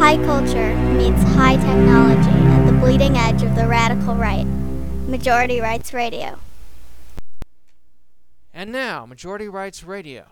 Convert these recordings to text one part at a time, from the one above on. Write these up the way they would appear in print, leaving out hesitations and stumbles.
High culture meets high technology at the bleeding edge of the radical right. Majority Rights Radio. And now, Majority Rights Radio.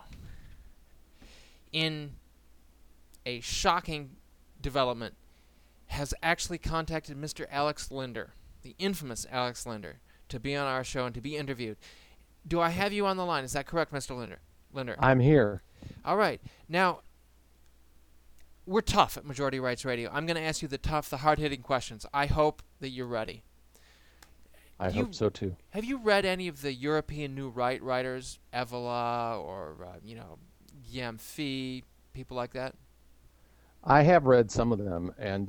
In a shocking development, has actually contacted Mr. Alex Linder, the infamous Alex Linder, to be on our show and to be interviewed. Do I have you on the line? Is that correct, Mr. Linder? I'm here. All right. Now, we're tough at Majority Rights Radio. I'm going to ask you the tough, the hard-hitting questions. I hope that you're ready. I hope so, too. Have you read any of the European New Right writers, Evola or, Guillaume Fee, people like that? I have read some of them, and,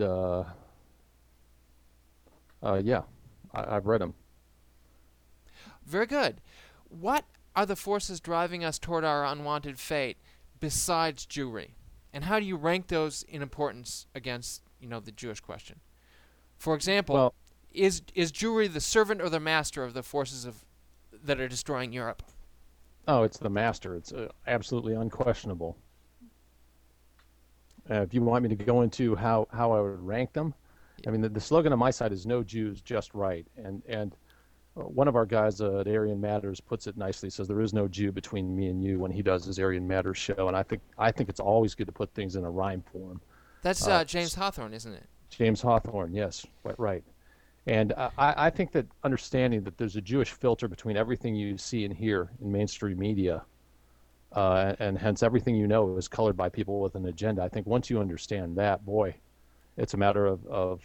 I've read them. Very good. What are the forces driving us toward our unwanted fate besides Jewry? And how do you rank those in importance against, the Jewish question? For example, is Jewry the servant or the master of the forces that are destroying Europe? Oh, it's the master. It's absolutely unquestionable. If you want me to go into how I would rank them, I mean, the slogan on my side is "No Jews, just right." And one of our guys at Aryan Matters puts it nicely. Says there is no Jew between me and you when he does his Aryan Matters show, and I think it's always good to put things in a rhyme form. That's James Hawthorne, isn't it? James Hawthorne, yes, right. And I think that understanding that there's a Jewish filter between everything you see and hear in mainstream media, and hence everything you know is colored by people with an agenda. I think once you understand that, boy, it's a matter of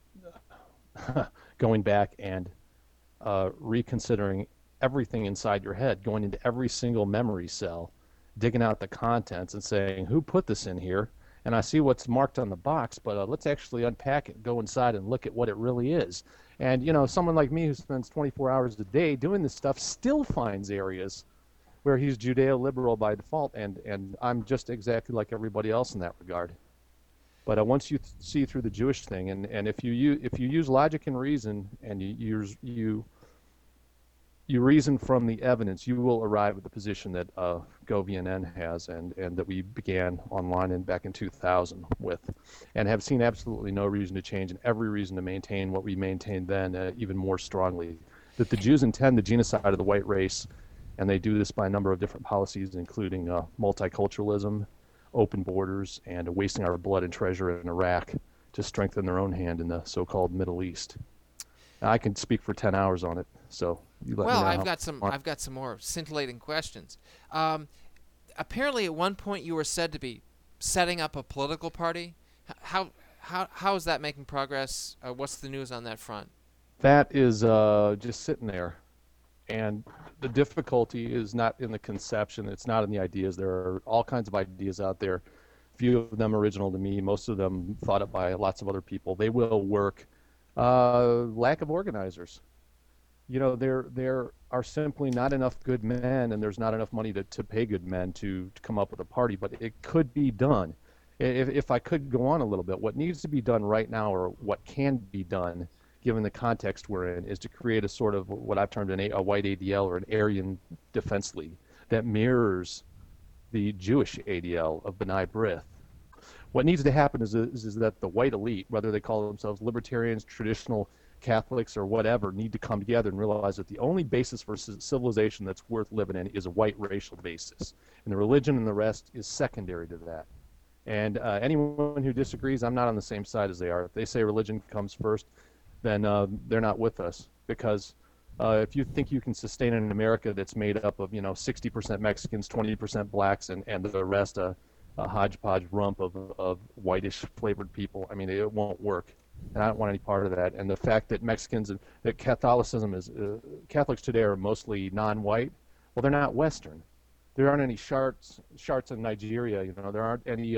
going back and reconsidering everything inside your head, going into every single memory cell, digging out the contents and saying, who put this in here? And I see what's marked on the box, but let's actually unpack it, go inside and look at what it really is. And, someone like me who spends 24 hours a day doing this stuff still finds areas where he's Judeo-liberal by default, and I'm just exactly like everybody else in that regard. But once you see through the Jewish thing, and if you use logic and reason, and you reason from the evidence, you will arrive at the position that GoVNN has, and that we began online back in 2000 with, and have seen absolutely no reason to change, and every reason to maintain what we maintained then, even more strongly, that the Jews intend the genocide of the white race, and they do this by a number of different policies, including multiculturalism, open borders, and wasting our blood and treasure in Iraq to strengthen their own hand in the so-called Middle East. Now, I can speak for 10 hours on it, so you let me know. Well, I've got some more scintillating questions. Apparently, at one point, you were said to be setting up a political party. How is that making progress? What's the news on that front? That is just sitting there. And the difficulty is not in the conception. It's not in the ideas. There are all kinds of ideas out there. Few of them original to me. Most of them thought up by lots of other people. They will work. Lack of organizers. There are simply not enough good men, and there's not enough money to pay good men to come up with a party. But it could be done. If I could go on a little bit, what needs to be done right now, or what can be done, given the context we're in, is to create a sort of what I've termed a white ADL, or an Aryan Defense League, that mirrors the Jewish ADL of B'nai B'rith. What needs to happen is that the white elite, whether they call themselves libertarians, traditional Catholics, or whatever, need to come together and realize that the only basis for civilization that's worth living in is a white racial basis. And the religion and the rest is secondary to that. And anyone who disagrees, I'm not on the same side as they are. If they say religion comes first, then they're not with us, because if you think you can sustain an America that's made up of 60% Mexicans, 20% blacks, and the rest a hodgepodge rump of whitish flavored people, I mean, it won't work, and I don't want any part of that. And the fact that that Catholicism is Catholics today are mostly non-white, well, they're not Western. There aren't any Sharts in Nigeria. There aren't any.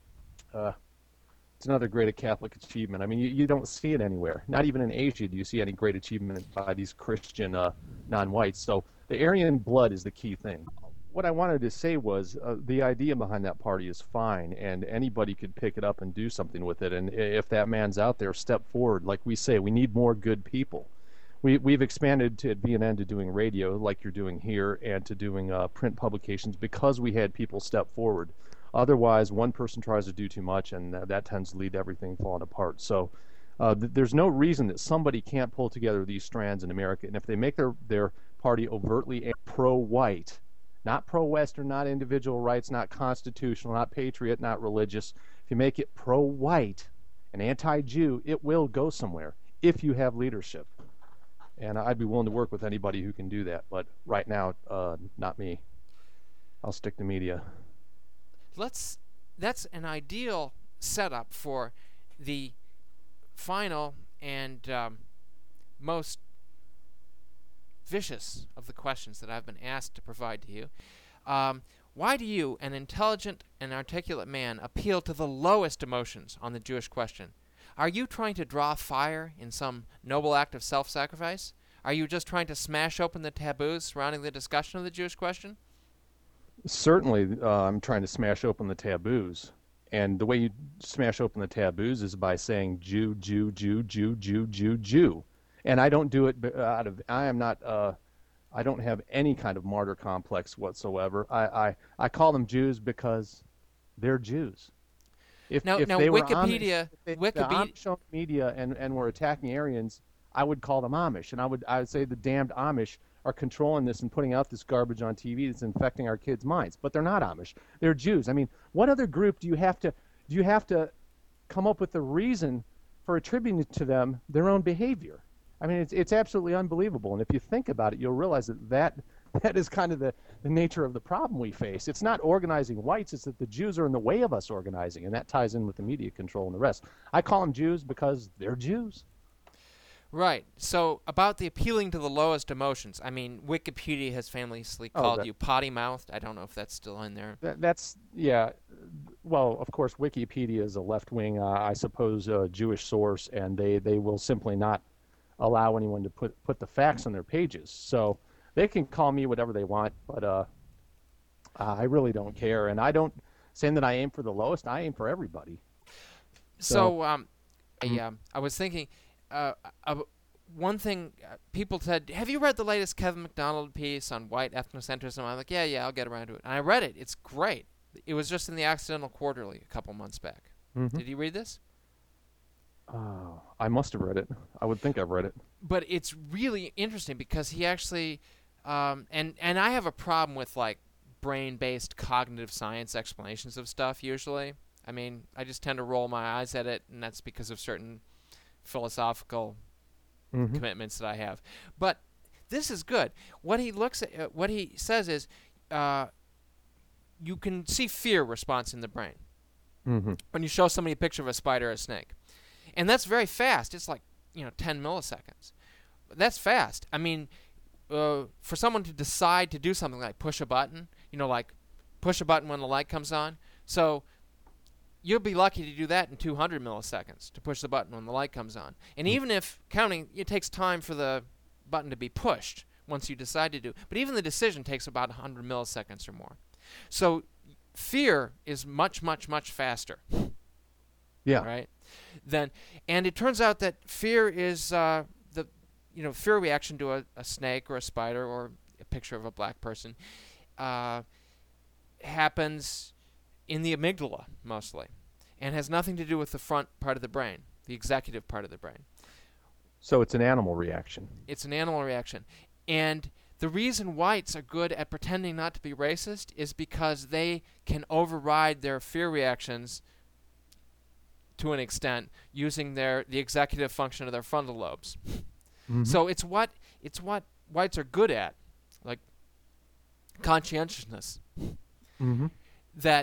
It's another great Catholic achievement. I mean, you don't see it anywhere. Not even in Asia do you see any great achievement by these Christian non-whites. So the Aryan blood is the key thing. What I wanted to say was the idea behind that party is fine, and anybody could pick it up and do something with it. And if that man's out there, step forward. Like we say, we need more good people. We've expanded at BNN to doing radio like you're doing here, and to doing print publications, because we had people step forward. Otherwise, one person tries to do too much, and that tends to lead to everything falling apart. So there's no reason that somebody can't pull together these strands in America. And if they make their party overtly pro-white, not pro-Western, not individual rights, not constitutional, not patriot, not religious, if you make it pro-white and anti-Jew, it will go somewhere if you have leadership. And I'd be willing to work with anybody who can do that. But right now, not me. I'll stick to media. That's an ideal setup for the final and most vicious of the questions that I've been asked to provide to you. Why do you, an intelligent and articulate man, appeal to the lowest emotions on the Jewish question? Are you trying to draw fire in some noble act of self-sacrifice? Are you just trying to smash open the taboos surrounding the discussion of the Jewish question? Certainly, I'm trying to smash open the taboos. And the way you smash open the taboos is by saying Jew, Jew, Jew, Jew, Jew, Jew, Jew. And I don't do it I don't have any kind of martyr complex whatsoever. I call them Jews because they're Jews. If now they were Wikipedia, Amish, if the Amish owned media and were attacking Aryans, I would call them Amish, and I would say the damned Amish are controlling this and putting out this garbage on TV that's infecting our kids' minds. But they're not Amish; they're Jews. I mean, what other group do you have to come up with a reason for attributing to them their own behavior? I mean, it's absolutely unbelievable. And if you think about it, you'll realize that is kind of the nature of the problem we face. It's not organizing whites, it's that the Jews are in the way of us organizing, and that ties in with the media control and the rest. I call them Jews because they're Jews. Right. So about the appealing to the lowest emotions, I mean, Wikipedia has famously called you potty-mouthed. I don't know if that's still in there. Yeah. Well, of course, Wikipedia is a left-wing, I suppose, Jewish source, and they will simply not allow anyone to put the facts on their pages. So they can call me whatever they want, but I really don't care. And I don't saying that I aim for the lowest. I aim for everybody. So I was thinking, one thing people said, have you read the latest Kevin MacDonald piece on white ethnocentrism? I'm like, yeah, I'll get around to it. And I read it. It's great. It was just in the Accidental Quarterly a couple months back. Mm-hmm. Did you read this? I must have read it. I would think I've read it. But it's really interesting because he actually, and I have a problem with like brain-based cognitive science explanations of stuff usually. I mean, I just tend to roll my eyes at it, and that's because of certain philosophical commitments that I have. But this is good. What he says is, you can see fear response in the brain when you show somebody a picture of a spider or a snake. And that's very fast. It's like, 10 milliseconds. That's fast. I mean, for someone to decide to do something like push a button, like push a button when the light comes on. So you'll be lucky to do that in 200 milliseconds, to push the button when the light comes on. And even if counting, it takes time for the button to be pushed once you decide to do. But even the decision takes about 100 milliseconds or more. So fear is much, much, much faster. Yeah. Right? And it turns out that fear is fear reaction to a snake or a spider or a picture of a black person happens in the amygdala mostly, and has nothing to do with the front part of the brain, the executive part of the brain. So it's an animal reaction. It's an animal reaction. And the reason whites are good at pretending not to be racist is because they can override their fear reactions to an extent using the executive function of their frontal lobes. So it's what whites are good at, like conscientiousness, that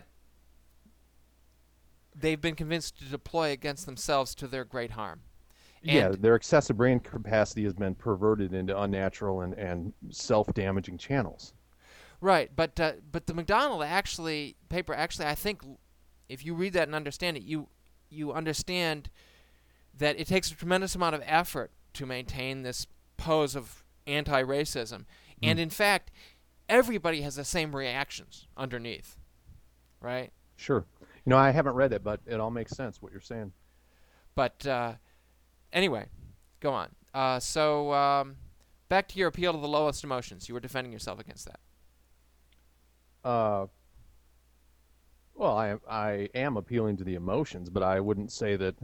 they've been convinced to deploy against themselves to their great harm. And their excessive brain capacity has been perverted into unnatural and self-damaging channels. Right, but the MacDonald paper I think if you read that and understand it, you understand that it takes a tremendous amount of effort to maintain this pose of anti-racism. And in fact, everybody has the same reactions underneath, right? Sure. I haven't read it, but it all makes sense what you're saying. But anyway, go on. So back to your appeal to the lowest emotions. You were defending yourself against that. Well, Well, I am appealing to the emotions, but I wouldn't say that.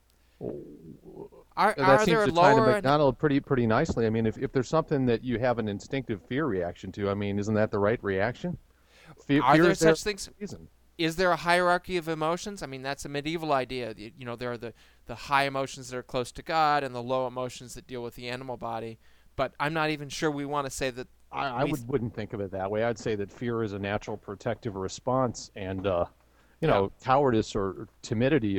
Are That seems there to tie to lower? McDonald pretty nicely. I mean, if there's something that you have an instinctive fear reaction to, I mean, isn't that the right reaction? Are Fear there is there such things? for a reason. Is there a hierarchy of emotions? I mean, that's a medieval idea. There are the high emotions that are close to God and the low emotions that deal with the animal body. But I'm not even sure we want to say that. I wouldn't think of it that way. I'd say that fear is a natural protective response, and Yeah. cowardice or timidity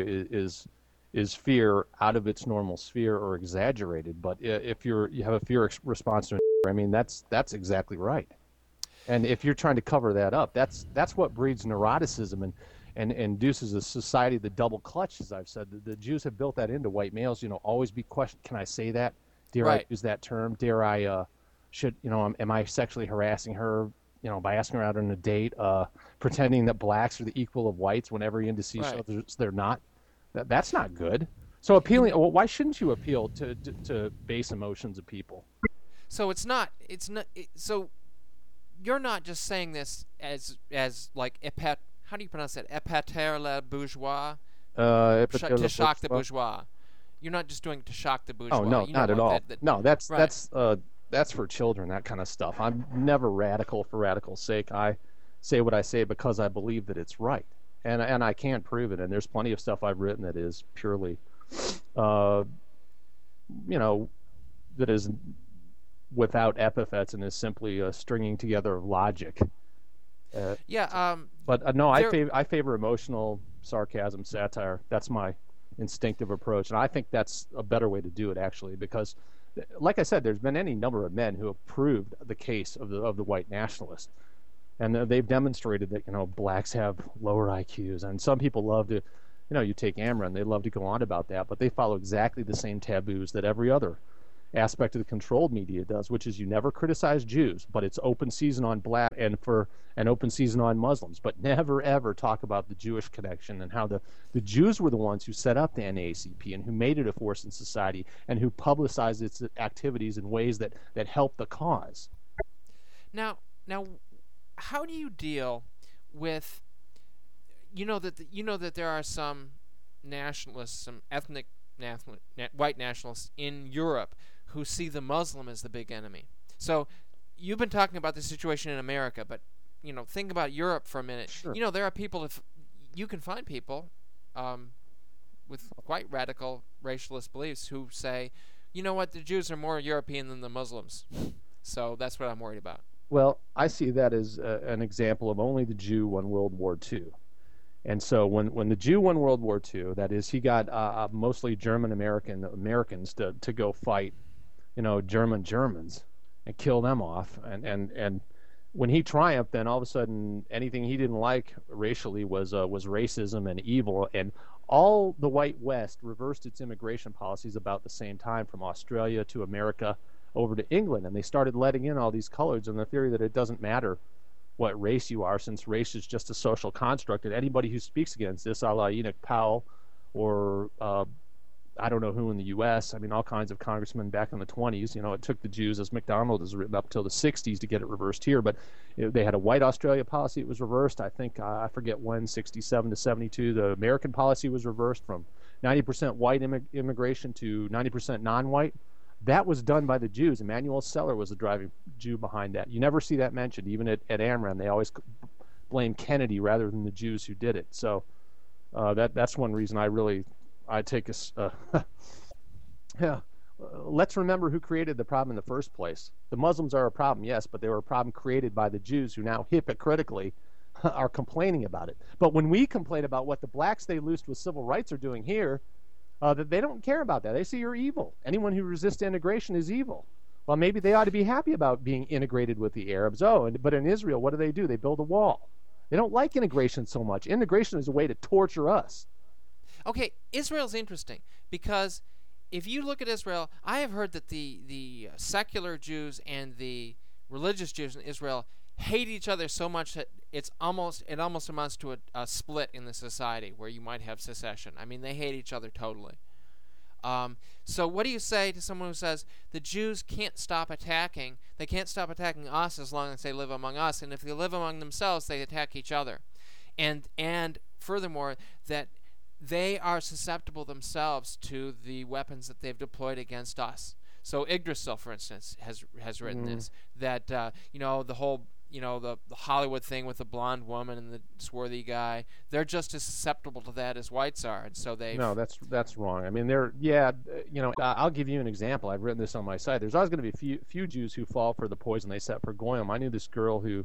is fear out of its normal sphere or exaggerated. But if you have a fear response to, I mean, that's exactly right. And if you're trying to cover that up, that's what breeds neuroticism and induces a society of the double clutch, as I've said. The Jews have built that into white males. Always be questioned. Can I say that? Dare I Right. use that term? Dare I? Should am I sexually harassing her? By asking her out on a date, pretending that blacks are the equal of whites when every indices Right. shows they're not. That's not good. So appealing. Well, why shouldn't you appeal to base emotions of people? So it's not. It's not. So you're not just saying this as like how do you pronounce that? Épater la bourgeois. To shock the bourgeois. You're not just doing it to shock the bourgeois. Oh no, You not don't at all. want that. No, Right. that's for children. That kind of stuff. I'm never radical for radical's sake. I say what I say because I believe that it's right, and I can't prove it. And there's plenty of stuff I've written that is purely, uh, you know, that is without epithets and is simply a stringing together of logic. Yeah. But no, There. I favor emotional sarcasm, satire. That's my instinctive approach, and I think that's a better way to do it actually, because, like I said, there's been any number of men who have proved the case of the white nationalist, and they've demonstrated that blacks have lower IQs, and some people love to, you take Amron, they love to go on about that, but they follow exactly the same taboos that every other aspect of the controlled media does, which is you never criticize Jews, but it's open season on black and for an open season on Muslims, but never ever talk about the Jewish connection and how the Jews were the ones who set up the NAACP and who made it a force in society and who publicized its activities in ways that help the cause. Now, how do you deal with that there are some nationalists, some ethnic white nationalists in Europe who see the Muslim as the big enemy. So you've been talking about the situation in America, but think about Europe for a minute. Sure. There are people, if you can find people with quite radical racialist beliefs who say, you know what, the Jews are more European than the Muslims. So that's what I'm worried about. Well, I see that as an example of only the Jew won World War II. And so when the Jew won World War II, that is, he got mostly German Americans to go fight, Germans and kill them off. And when he triumphed, then all of a sudden anything he didn't like racially was racism and evil. And all the white West reversed its immigration policies about the same time, from Australia to America over to England. And they started letting in all these colors on the theory that it doesn't matter what race you are, since race is just a social construct. And anybody who speaks against this, a la Enoch Powell, or I don't know who in the U.S., I mean, all kinds of congressmen back in the 20s, it took the Jews, as McDonald has written, up until the 60s to get it reversed here. But they had a white Australia policy. It was reversed. I think, I forget when, 67 to 72. The American policy was reversed from 90% white immigration to 90% non-white. That was done by the Jews. Emanuel Seller was the driving Jew behind that. You never see that mentioned. Even at Amron, they always blame Kennedy rather than the Jews who did it. So that's one reason I take a yeah. Let's remember who created the problem in the first place. The Muslims are a problem, yes, but they were a problem created by the Jews, who now hypocritically are complaining about it. But when we complain about what the blacks they loosed with civil rights are doing here, that they don't care about that. They say you're evil. Anyone who resists integration is evil. Well, maybe they ought to be happy about being integrated with the Arabs. But in Israel, what do? They build a wall. They don't like integration so much. Integration is a way to torture us. Okay, Israel's interesting because if you look at Israel, I have heard that the secular Jews and the religious Jews in Israel hate each other so much that it almost amounts to a split in the society where you might have secession. I mean, they hate each other totally. So what do you say to someone who says the Jews can't stop attacking? They can't stop attacking us as long as they live among us, and if they live among themselves, they attack each other. and furthermore that they are susceptible themselves to the weapons that they've deployed against us. So Yggdrasil, for instance, has written this, that the whole the Hollywood thing with the blonde woman and the swarthy guy, they're just as susceptible to that as whites are, and so they. No, that's wrong. I mean, I'll give you an example. I've written this on my site. There's always going to be a few Jews who fall for the poison they set for Goyim. I knew this girl who,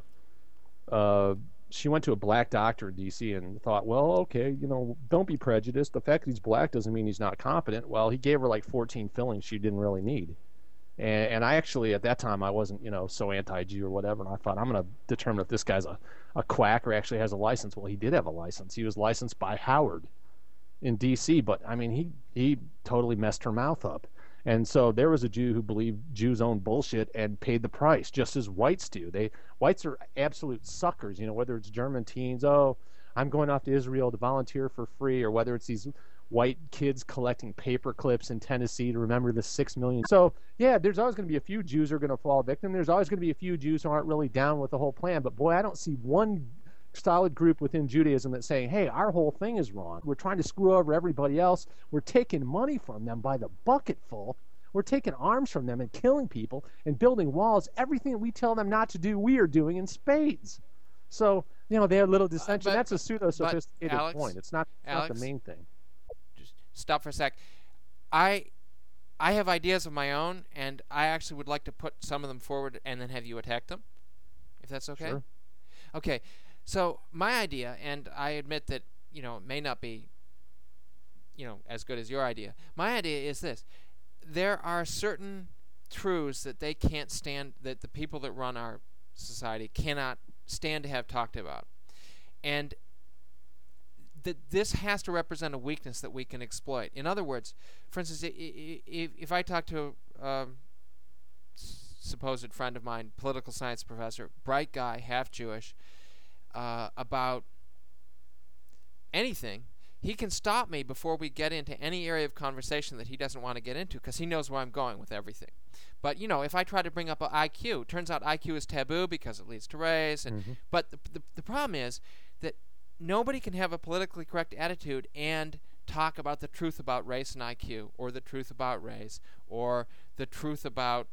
she went to a black doctor in D.C. and thought, well, okay, don't be prejudiced. The fact that he's black doesn't mean he's not competent. Well, he gave her like 14 fillings she didn't really need. And I actually, at that time, I wasn't, so anti-Jew or whatever, and I thought, I'm going to determine if this guy's a quack or actually has a license. Well, he did have a license. He was licensed by Howard in D.C., but, I mean, he totally messed her mouth up. And so there was a Jew who believed Jews owned bullshit and paid the price, just as whites do. Whites are absolute suckers, whether it's German teens, I'm going off to Israel to volunteer for free, or whether it's these white kids collecting paper clips in Tennessee to remember the 6 million. So, yeah, there's always going to be a few Jews who are going to fall victim. There's always going to be a few Jews who aren't really down with the whole plan. But, boy, I don't see one solid group within Judaism that's saying, hey, our whole thing is wrong. We're trying to screw over everybody else. We're taking money from them by the bucketful. We're taking arms from them and killing people and building walls. Everything that we tell them not to do, we are doing in spades. So, they have a little dissension. That's a pseudo-sophisticated point. It's not the main thing. Stop for a sec. I have ideas of my own, and I actually would like to put some of them forward and then have you attack them, if that's okay. Sure. Okay. So my idea, and I admit that it may not be as good as your idea. My idea is this: there are certain truths that they can't stand, that the people that run our society cannot stand to have talked about, and this has to represent a weakness that we can exploit. In other words, for instance, if I talk to a supposed friend of mine, political science professor, bright guy, half Jewish, about anything, he can stop me before we get into any area of conversation that he doesn't want to get into, because he knows where I'm going with everything. But, if I try to bring up IQ, turns out IQ is taboo because it leads to race. But the problem is that nobody can have a politically correct attitude and talk about the truth about race and IQ, or the truth about race, or the truth about,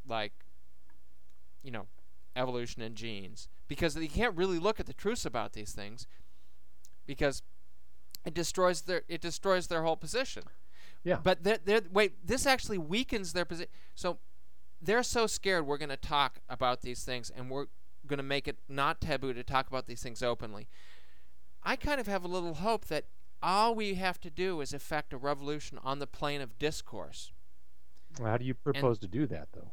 evolution and genes, because you can't really look at the truths about these things, because it destroys their whole position. Yeah. But this actually weakens their position. So they're so scared we're going to talk about these things, and we're going to make it not taboo to talk about these things openly. I kind of have a little hope that all we have to do is effect a revolution on the plane of discourse. How do you propose to do that, though?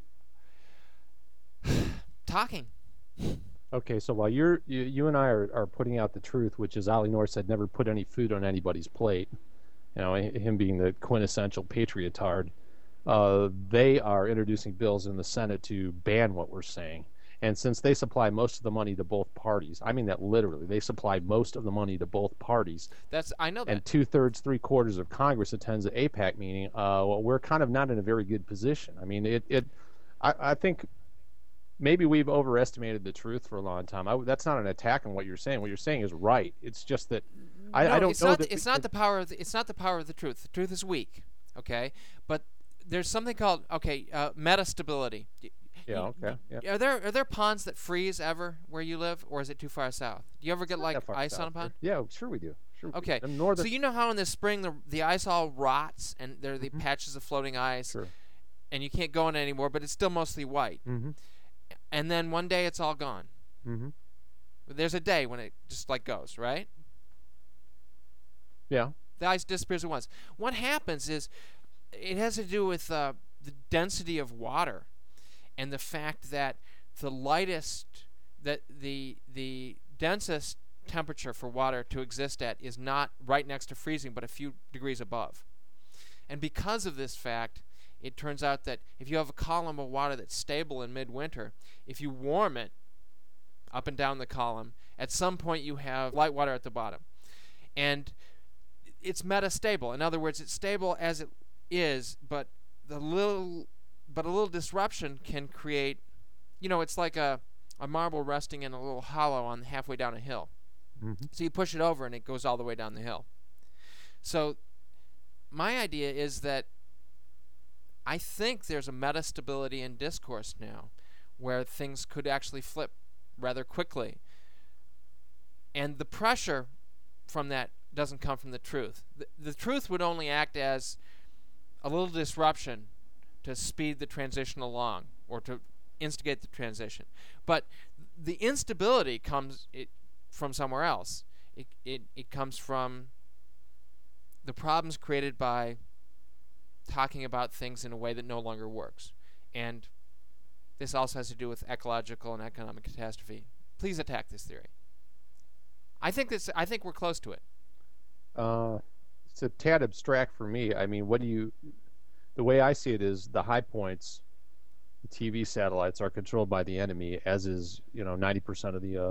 Talking. Okay, so while you and I are putting out the truth, which, as Ali Noor said, never put any food on anybody's plate, him being the quintessential patriotard, they are introducing bills in the Senate to ban what we're saying. And since they supply most of the money to both parties, I mean that literally, they supply most of the money to both parties. I know that. And 2/3, 3/4 of Congress attends the AIPAC meeting. We're kind of not in a very good position. I mean, I think maybe we've overestimated the truth for a long time. That's not an attack on what you're saying. What you're saying is right. It's just that I don't know that it's not the power of the truth. The truth is weak, okay? But there's something called metastability. Yeah, okay. Yeah. Are there ponds that freeze ever where you live, or is it too far south? Do you ever get ice on a pond? Yeah, sure we do. Okay. So you know how in the spring the ice all rots and there are the patches of floating ice, sure, and you can't go in it anymore, but it's still mostly white. Mm-hmm. And then one day it's all gone. Mm-hmm. There's a day when it just goes, right? Yeah. The ice disappears at once. What happens is it has to do with the density of water, and the fact that the densest temperature for water to exist at is not right next to freezing, but a few degrees above. And because of this fact, it turns out that if you have a column of water that's stable in midwinter, if you warm it up and down the column, at some point you have light water at the bottom. And it's metastable. In other words, it's stable as it is, but a little disruption can create, it's like a marble resting in a little hollow on halfway down a hill. So you push it over and it goes all the way down the hill. So my idea is that I think there's a metastability in discourse now where things could actually flip rather quickly. And the pressure from that doesn't come from the truth. The truth would only act as a little disruption to speed the transition along or to instigate the transition. But the instability comes from somewhere else. It comes from the problems created by talking about things in a way that no longer works. And this also has to do with ecological and economic catastrophe. Please attack this theory. I think we're close to it. It's a tad abstract for me. I mean, the way I see it is the high points, the TV satellites are controlled by the enemy, as is 90% of the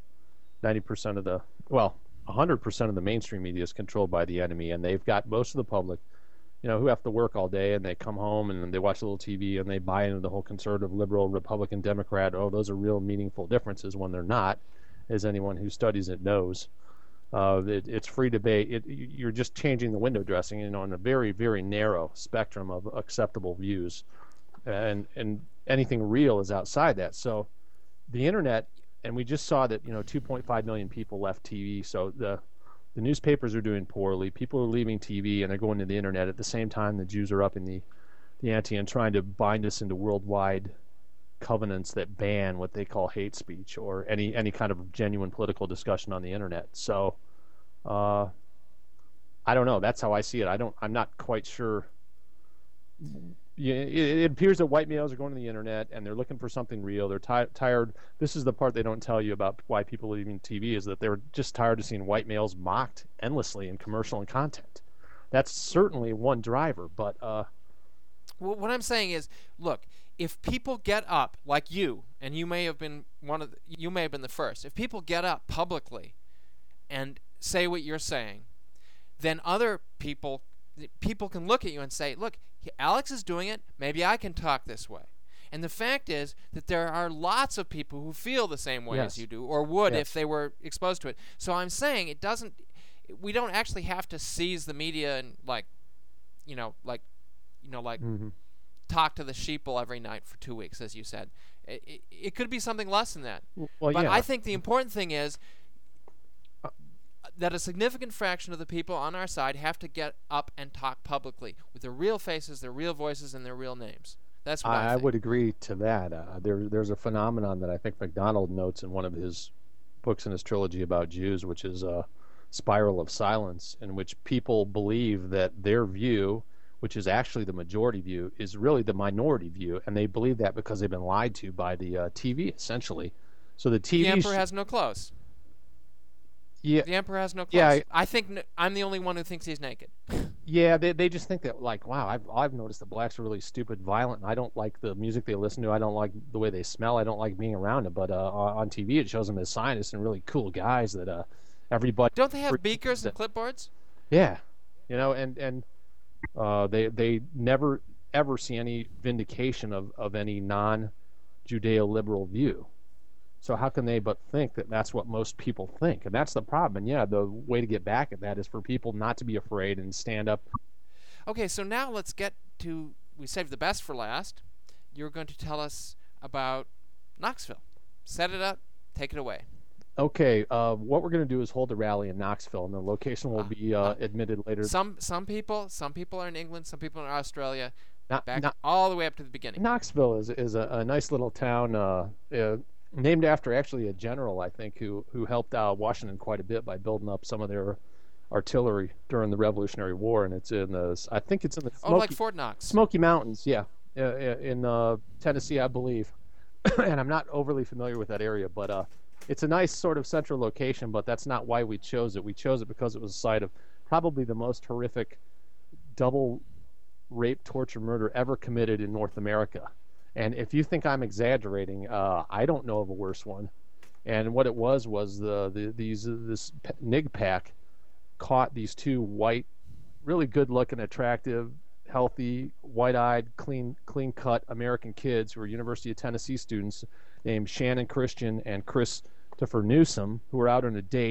100% of the mainstream media is controlled by the enemy, and they've got most of the public, who have to work all day and they come home and they watch a little TV and they buy into the whole conservative, liberal, Republican, Democrat. Oh, those are real meaningful differences when they're not, as anyone who studies it knows. It's free debate. You're just changing the window dressing, in a very, very narrow spectrum of acceptable views, and anything real is outside that. So, the internet, and we just saw that 2.5 million people left TV. So the newspapers are doing poorly. People are leaving TV and they're going to the internet at the same time. The Jews are upping the ante and trying to bind us into worldwide covenants that ban what they call hate speech or any kind of genuine political discussion on the internet. So I don't know. That's how I see it. I'm not quite sure. It appears that white males are going to the internet and they're looking for something real. They're tired. This is the part they don't tell you about why people are leaving TV, is that they're just tired of seeing white males mocked endlessly in commercial and content. That's certainly one driver. But well, what I'm saying is, look, if people get up like you, and you may have been the first. If people get up publicly and say what you're saying, then other people can look at you and say, look, Alex is doing it, maybe I can talk this way. And the fact is that there are lots of people who feel the same way as you do, or would if they were exposed to it. So I'm saying we don't actually have to seize the media and talk to the sheeple every night for 2 weeks, as you said. It could be something less than that. But I think the important thing is that a significant fraction of the people on our side have to get up and talk publicly with their real faces, their real voices, and their real names. That's what I think. I would agree to that. There's a phenomenon that I think MacDonald notes in one of his books in his trilogy about Jews, which is a spiral of silence, in which people believe that their view, which is actually the majority view, is really the minority view, and they believe that because they've been lied to by the TV, essentially. So the emperor has no clothes. Yeah, the emperor has no clothes. Yeah, I think I'm the only one who thinks he's naked. Yeah, they just think that, like, wow, I've noticed the blacks are really stupid, violent, and I don't like the music they listen to. I don't like the way they smell. I don't like being around them. But on TV, it shows them as scientists and really cool guys that everybody. Don't they have beakers and clipboards? Yeah, and they never ever see any vindication of any non-Judeo-liberal view. So how can they but think that that's what most people think? And that's the problem. And yeah, the way to get back at that is for people not to be afraid and stand up. Okay, so now let's get to, we saved the best for last. You're going to tell us about Knoxville. Set it up, take it away. Okay, what we're going to do is hold a rally in Knoxville, and the location will be admitted later. Some people are in England, some people are in Australia, all the way up to the beginning. Knoxville is a nice little town, named after actually a general, I think, who helped Washington quite a bit by building up some of their artillery during the Revolutionary War, and it's in the like Fort Knox, Smoky Mountains, in Tennessee, I believe. And I'm not overly familiar with that area, but it's a nice sort of central location. But that's not why we chose it. We chose it because it was a site of probably the most horrific double rape, torture, murder ever committed in North America. And if you think I'm exaggerating, I don't know of a worse one. And what it was this NIG pack caught these two white, really good-looking, attractive, healthy, white-eyed, clean-cut American kids who were University of Tennessee students named Shannon Christian and Christopher Newsom, who were out on a date.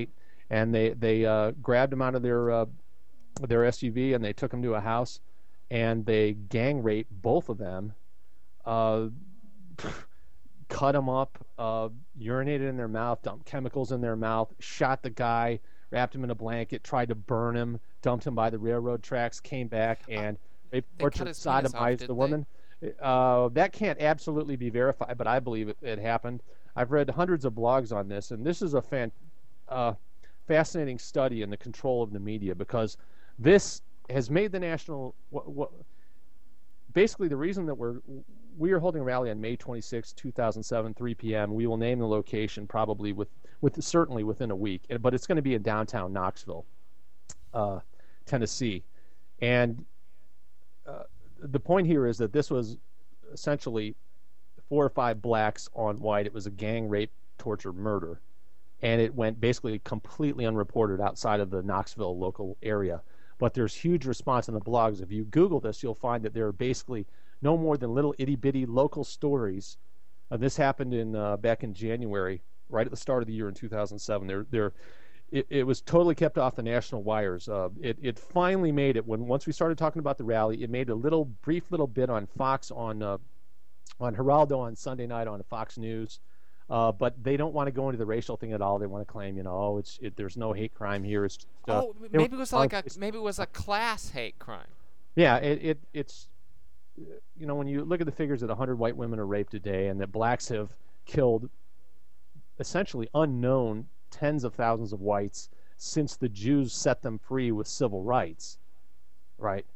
and they grabbed him out of their SUV and they took him to a house, and they gang raped both of them, uh, cut them up, urinated in their mouth, dumped chemicals in their mouth, shot the guy, wrapped him in a blanket, tried to burn him, dumped him by the railroad tracks, came back and raped, They cut tortured, his penis off, sodomized the didn't woman. That can't absolutely be verified, but I believe it happened. I've read hundreds of blogs on this, and this is a fascinating study in the control of the media, because this has made the national basically the reason that we are holding a rally on May 26, 2007, 3 p.m. We will name the location probably certainly within a week, but it's going to be in downtown Knoxville, Tennessee, and the point here is that this was essentially 4 or 5 blacks on white. It was a gang rape, torture, murder, and it went basically completely unreported outside of the Knoxville local area. But there's huge response in the blogs. If you Google this, you'll find that there are basically no more than little itty-bitty local stories. This happened back in January, right at the start of the year in 2007. It was totally kept off the national wires. It finally made it once we started talking about the rally. It made a brief little bit on Fox, on Geraldo on Sunday night on Fox News. But they don't want to go into the racial thing at all. They want to claim, there's no hate crime here. It's just, maybe it was a class hate crime. Yeah, it's when you look at the figures that 100 white women are raped a day, and that blacks have killed essentially unknown tens of thousands of whites since the Jews set them free with civil rights, right?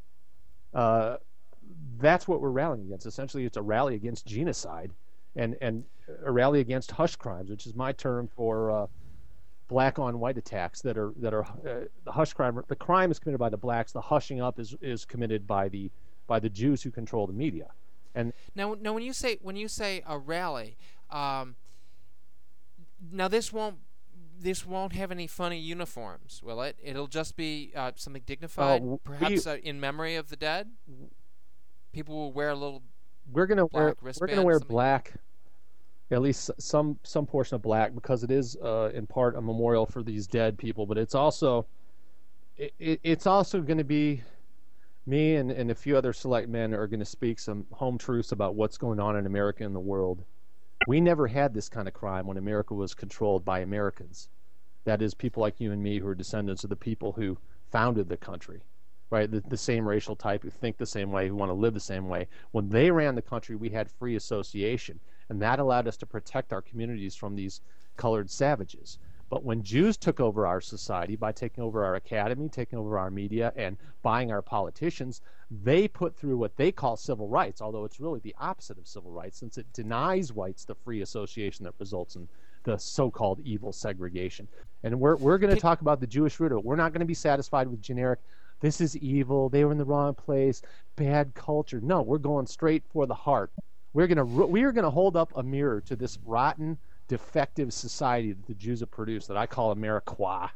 That's what we're rallying against. Essentially, it's a rally against genocide. And a rally against hush crimes, which is my term for black on white attacks that are the hush crime. The crime is committed by the blacks. The hushing up is committed by the Jews who control the media. And now when you say a rally, now this won't have any funny uniforms, will it? It'll just be something dignified, perhaps in memory of the dead. People will wear a little. We're gonna wear black, at least some portion of black, because it is in part a memorial for these dead people. But it's also going to be me and a few other select men are going to speak some home truths about what's going on in America and the world. We never had this kind of crime when America was controlled by Americans. That is, people like you and me who are descendants of the people who founded the country. Right, the same racial type, who think the same way, who want to live the same way. When they ran the country, we had free association, and that allowed us to protect our communities from these colored savages. But when Jews took over our society by taking over our academy, taking over our media, and buying our politicians, they put through what they call civil rights, although it's really the opposite of civil rights, since it denies whites the free association that results in the so-called evil segregation. And we're going to talk about the Jewish root of it. We're not going to be satisfied with generic, this is evil, they were in the wrong place, bad culture. No, we're going straight for the heart. We are going to hold up a mirror to this rotten, defective society that the Jews have produced that I call Ameriqua.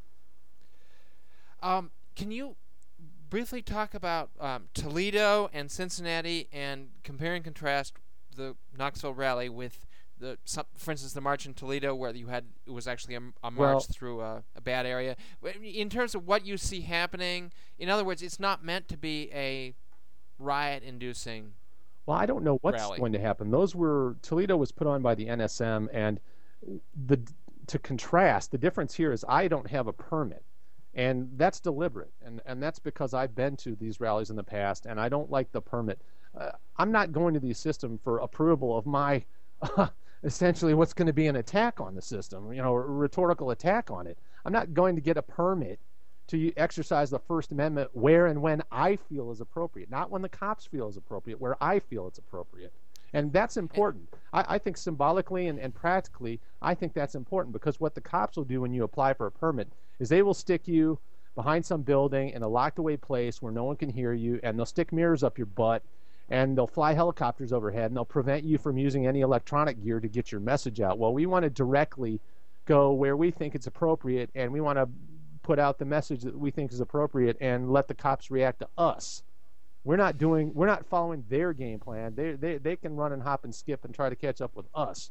Can you briefly talk about Toledo and Cincinnati, and compare and contrast the Knoxville rally with for instance, the march in Toledo, where it was actually a march through a bad area. In terms of what you see happening, in other words, it's not meant to be a riot-inducing. Well, I don't know what's going to happen. Toledo was put on by the NSM, and to contrast, the difference here is I don't have a permit, and that's deliberate, and that's because I've been to these rallies in the past, and I don't like the permit. I'm not going to the system for approval of my. Essentially what's going to be an attack on the system, a rhetorical attack on it. I'm not going to get a permit to exercise the First Amendment where and when I feel is appropriate, not when the cops feel is appropriate, where I feel it's appropriate. And that's important. I think symbolically and practically, I think that's important, because what the cops will do when you apply for a permit is they will stick you behind some building in a locked away place where no one can hear you, and they'll stick mirrors up your butt, and they'll fly helicopters overhead, and they'll prevent you from using any electronic gear to get your message out. Well, we want to directly go where we think it's appropriate, and we want to put out the message that we think is appropriate and let the cops react to us. We're not following their game plan. They can run and hop and skip and try to catch up with us.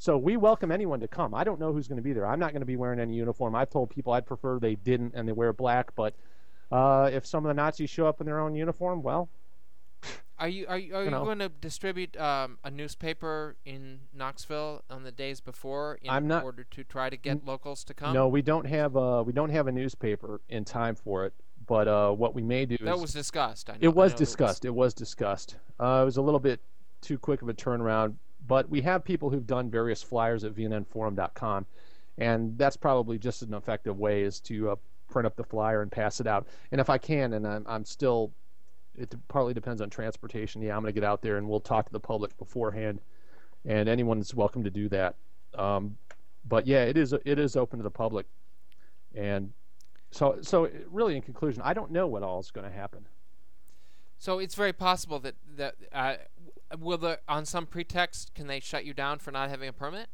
So we welcome anyone to come. I don't know who's going to be there. I'm not going to be wearing any uniform. I've told people I'd prefer they didn't and they wear black. But if some of the Nazis show up in their own uniform, well, Are you going to distribute a newspaper in Knoxville on the days before order to try to get locals to come? No, we don't have a newspaper in time for it. But what we may do that was discussed. I know, it was discussed. It was discussed. It was a little bit too quick of a turnaround. But we have people who've done various flyers at vnnforum.com, and that's probably just an effective way is to print up the flyer and pass it out. And if I can, and I'm still, it partly depends on transportation. Yeah, I'm going to get out there and we'll talk to the public beforehand, and anyone is welcome to do that. But yeah, it is open to the public, and so really in conclusion, I don't know what all is going to happen. So it's very possible that on some pretext, can they shut you down for not having a permit?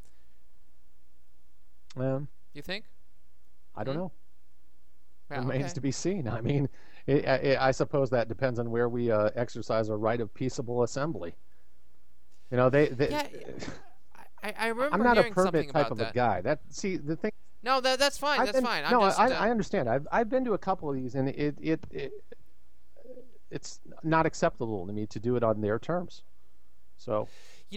You think? I don't know. Yeah, Remains to be seen. I mean, I suppose that depends on where we exercise our right of peaceable assembly. You know, I remember I'm not a hearing permit something type about of that. a guy. The thing. No, that's fine. That's fine. I understand. I've been to a couple of these, and it's not acceptable to me to do it on their terms. So,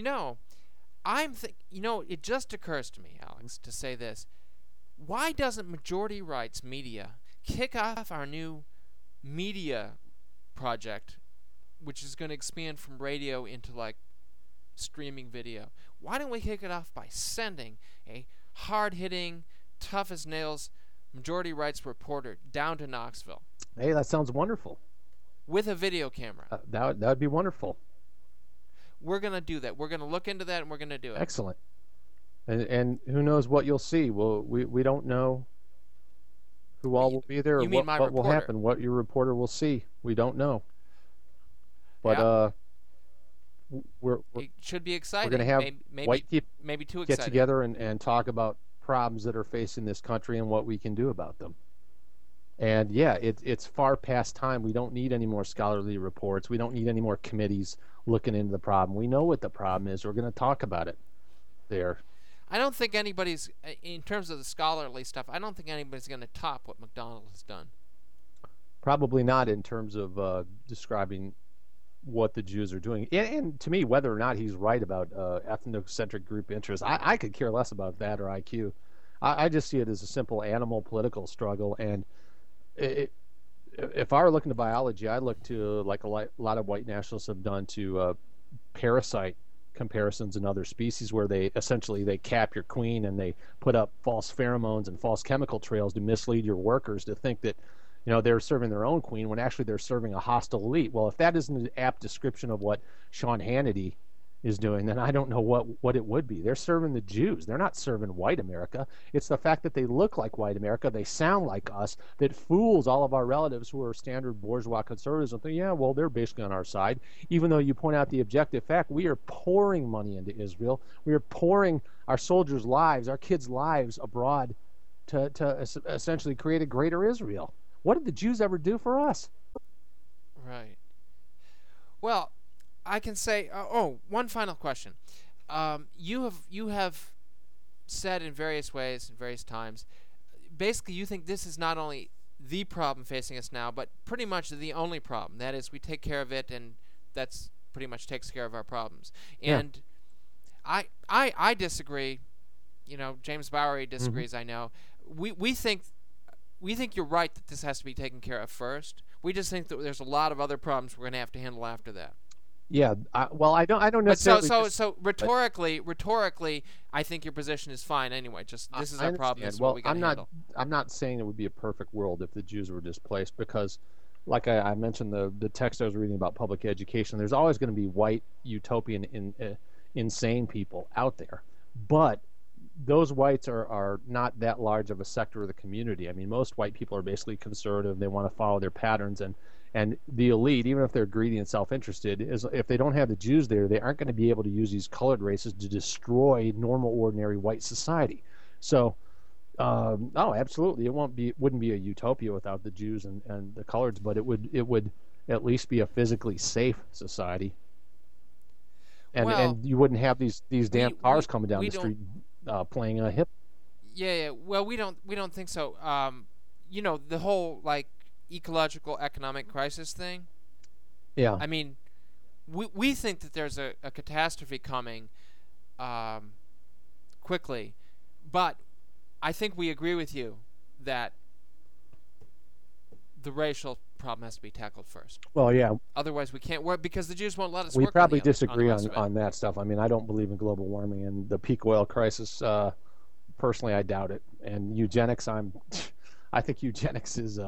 it just occurs to me, Alex, to say this: why doesn't Majority Rights Media kick off our new media project, which is going to expand from radio into like streaming video? Why don't we kick it off by sending a hard-hitting, tough as nails majority rights reporter down to Knoxville? Hey, that sounds wonderful. With a video camera. That would be wonderful. We're going to do that. We're going to look into that, and we're going to do it. Excellent. And who knows what you'll see? Well, we don't know who all will be there, or what will happen, what your reporter will see. We don't know. But it should be exciting. We're going to have white people maybe too exciting. Get together and talk about problems that are facing this country and what we can do about them. And yeah, it's far past time. We don't need any more scholarly reports. We don't need any more committees looking into the problem. We know what the problem is. We're going to talk about it there. I don't think anybody's, in terms of the scholarly stuff, I don't think anybody's going to top what McDonald has done. Probably not in terms of describing what the Jews are doing. And to me, whether or not he's right about ethnocentric group interests, I could care less about that or IQ. I just see it as a simple animal political struggle. And if I were looking to biology, I look to, like a lot of white nationalists have done, to parasite comparisons in other species, where they cap your queen and they put up false pheromones and false chemical trails to mislead your workers to think that they're serving their own queen when actually they're serving a hostile elite. Well, if that isn't an apt description of what Sean Hannity is doing, then I don't know what it would be. They're serving the Jews. They're not serving white America. It's the fact that they look like white America, they sound like us, that fools all of our relatives who are standard bourgeois conservatives and think, yeah, well, they're basically on our side. Even though you point out the objective fact, we are pouring money into Israel. We are pouring our soldiers' lives, our kids' lives abroad to essentially create a greater Israel. What did the Jews ever do for us? Right. Well, I can say, one final question. You have said in various ways, in various times, basically you think this is not only the problem facing us now, but pretty much the only problem. That is, we take care of it, and that's pretty much takes care of our problems. And I disagree. James Bowery disagrees. I know. We think you're right that this has to be taken care of first. We just think that there's a lot of other problems we're going to have to handle after that. Yeah, I don't necessarily. So rhetorically, I think your position is fine anyway. Just this is our problem. This is what we got to handle. I'm not saying it would be a perfect world if the Jews were displaced, because, like I mentioned, the text I was reading about public education, there's always going to be white utopian insane people out there, but those whites are not that large of a sector of the community. I mean, most white people are basically conservative. They want to follow their patterns, and the elite, even if they're greedy and self-interested, is if they don't have the Jews there, they aren't going to be able to use these colored races to destroy normal, ordinary white society. So, absolutely, wouldn't be a utopia without the Jews and the coloreds, but it would at least be a physically safe society. and Well, you wouldn't have these damn cars coming down we the don't. street playing a hip. Yeah, yeah. Well, we don't think so. The whole like ecological economic crisis thing. Yeah. I mean, we think that there's a catastrophe coming um, quickly, but I think we agree with you that the racial problem has to be tackled first. Well, yeah, Otherwise, we can't work because the Jews won't let us we work probably on the disagree rest of it. on that stuff. I mean, I don't believe in global warming and the peak oil crisis. Personally, I doubt it. And eugenics, I think eugenics is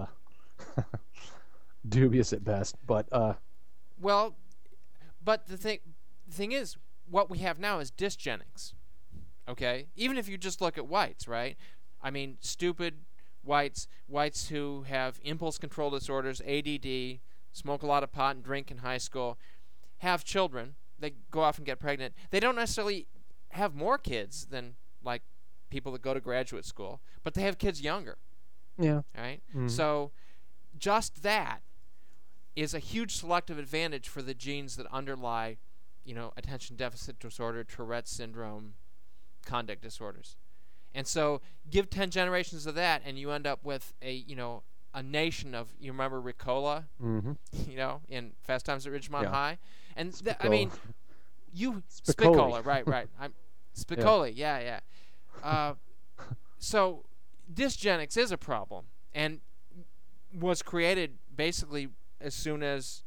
dubious at best. But Well, but the thing is, what we have now is dysgenics. Okay, even if you just look at whites, right? I mean, stupid whites who have impulse control disorders, ADD, smoke a lot of pot and drink in high school, have children. They go off and get pregnant. They don't necessarily have more kids than like people that go to graduate school, but they have kids younger. yeah, Right? Mhm. So just that is a huge selective advantage for the genes that underlie, attention deficit disorder, Tourette's syndrome, conduct disorders. And so give 10 generations of that and you end up with a nation of, you remember Ricola, hmm in Fast Times at Ridgemont Yeah. High? And I Spicola. mean, Spicola, right. I'm Spicoli, yeah. So dysgenics is a problem and was created basically as soon as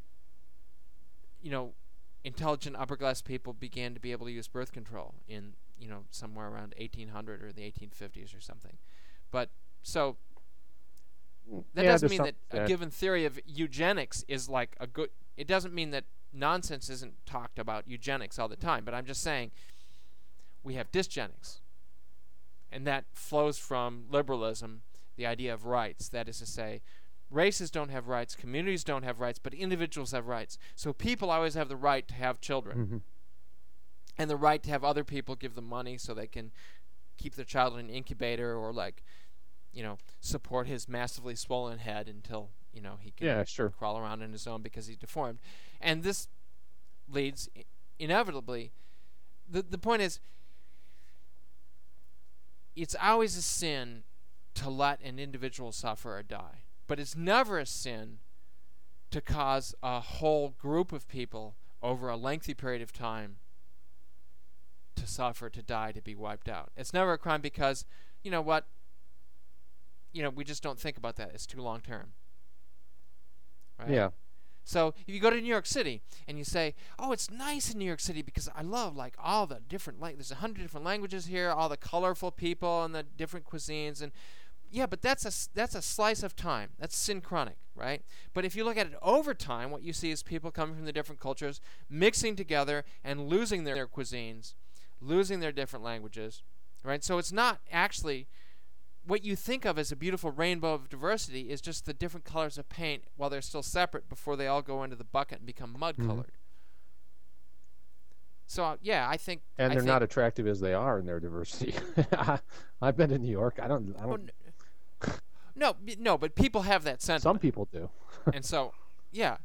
intelligent upper class people began to be able to use birth control in somewhere around 1800 or the 1850s or something. But so that Yeah, doesn't there's mean that some- a given theory of eugenics is like a good. It doesn't mean that nonsense isn't talked about eugenics all the time. But I'm just saying we have dysgenics, and that flows from liberalism, the idea of rights. That is to say, races don't have rights, communities don't have rights, but individuals have rights. So people always have the right to have children, Mhm. and the right to have other people give them money so they can keep their child in an incubator or support his massively swollen head until he can Yeah, sure. crawl around on his own because he's deformed. And this leads inevitably. The point is, it's always a sin to let an individual suffer or die, but it's never a sin to cause a whole group of people over a lengthy period of time to suffer, to die, to be wiped out. It's never a crime because, you know what? We just don't think about that. It's too long term. Right? Yeah. So if you go to New York City and you say, "Oh, it's nice in New York City because I love like all the different there's 100 different languages here, all the colorful people and the different cuisines," and yeah, but that's a slice of time. That's synchronic, right? But if you look at it over time, what you see is people coming from the different cultures mixing together and losing their cuisines, losing their different languages, right? So it's not actually what you think of as a beautiful rainbow of diversity is just the different colors of paint while they're still separate before they all go into the bucket and become mud colored. So yeah, I think And they're not attractive as they are in their diversity. I've been to New York. I don't. No, but people have that sentiment. Some people do. And so, yeah,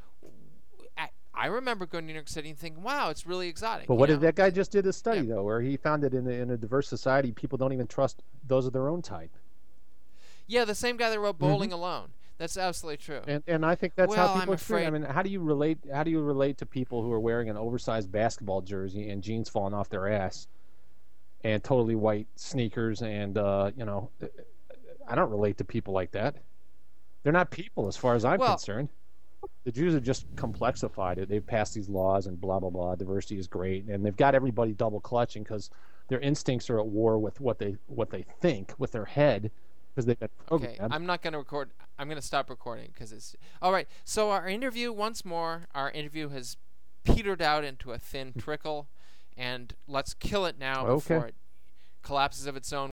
I remember going to New York City and thinking, "Wow, it's really exotic." But what did that guy just did a study Yeah. though, where he found that in a diverse society, people don't even trust those of their own type. Yeah, the same guy that wrote Bowling Alone. That's absolutely true. And I think that's Well, how I'm people experience. I afraid- mean, how do you relate to people who are wearing an oversized basketball jersey and jeans falling off their ass, and totally white sneakers and I don't relate to people like that. They're not people as far as I'm Well- concerned. The Jews have just complexified it. They've passed these laws and blah blah blah. Diversity is great, and they've got everybody double clutching because their instincts are at war with what they think with their head because they've been Okay, programmed. I'm not going to record. I'm going to stop recording because it's all right. So our interview has petered out into a thin trickle, and let's kill it now Okay. before it collapses of its own